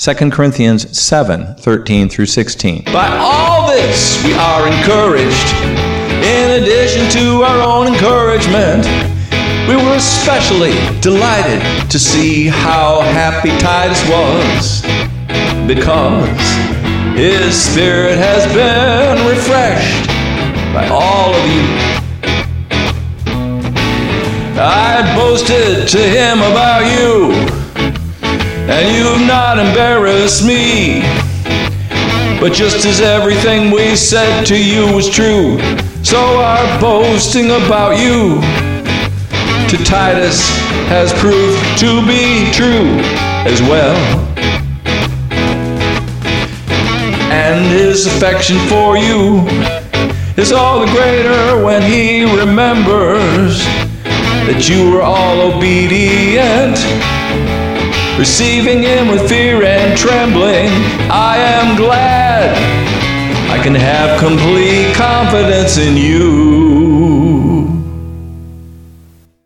2 Corinthians 7:13 through 16. By all this we are encouraged. In addition to our own encouragement, we were especially delighted to see how happy Titus was, because his spirit has been refreshed by all of you. I boasted to him about you, and you've not embarrassed me. But just as everything we said to you was true, so our boasting about you to Titus has proved to be true as well. And his affection for you is all the greater when he remembers that you were all obedient, receiving him with fear and trembling. I am glad I can have complete confidence in you.